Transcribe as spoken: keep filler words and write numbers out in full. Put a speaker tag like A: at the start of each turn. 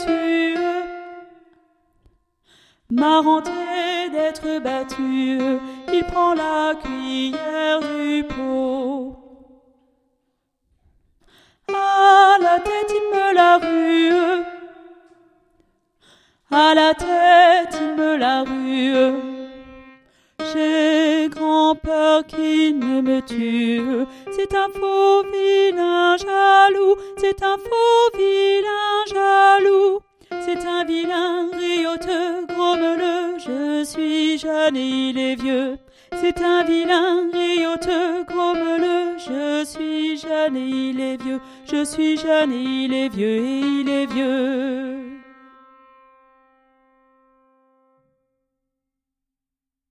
A: battu, marranté d'être battu, il prend la cuillère du pot. À la tête il me la rue, à la tête il me la rue. J'ai grand peur qu'il ne me tue. C'est un faux vilain jaloux, c'est un faux vilain jaloux. C'est un vilain rioteux, grommeux, je suis jeune et il est vieux. C'est un vilain rioteux, grommeux, je suis jeune et il est vieux. Je suis jeune et il est vieux et il est vieux.